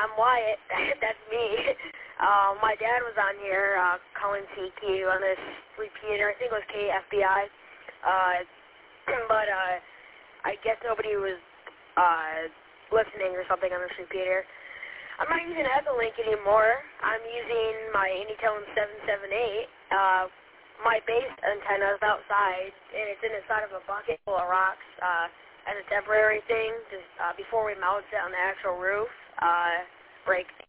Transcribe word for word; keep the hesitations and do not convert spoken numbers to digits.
I'm Wyatt. That's me. Uh, my dad was on here uh, calling C Q on this repeater. I think it was K F B I. Uh, but uh, I guess nobody was uh, listening or something on this repeater. I'm not using Echolink anymore. I'm using my Anytone seven seven eight. Uh, my base antenna is outside, and it's in the side of a bucket full of rocks uh, as a temporary thing just uh, before we mount it on the actual roof. Uh, break